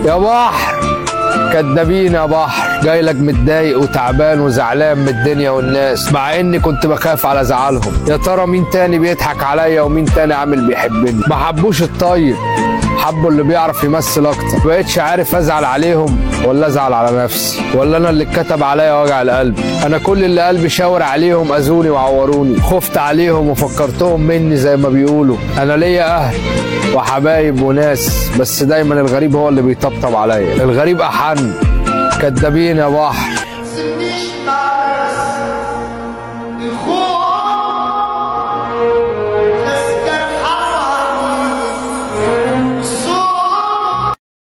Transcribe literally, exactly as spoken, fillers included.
يا بحر كدابين يا بحر، جاي لك متضايق وتعبان وزعلان من الدنيا والناس، مع اني كنت بخاف على زعلهم. يا ترى مين تاني بيضحك عليا ومين تاني عامل بيحبني؟ ما حبوش الطيب، حبوا اللي بيعرف يمثل اكتر. مبقتش عارف ازعل عليهم ولا ازعل على نفسي، ولا انا اللي اتكتب عليا وجع القلب. انا كل اللي قلبي شاور عليهم اذوني وعوروني، خفت عليهم وفكرتهم مني زي ما بيقولوا. انا ليا اهل وحبايب وناس، بس دايما الغريب هو اللي بيطبطب عليا. الغريب احن. كدابين يا بحر.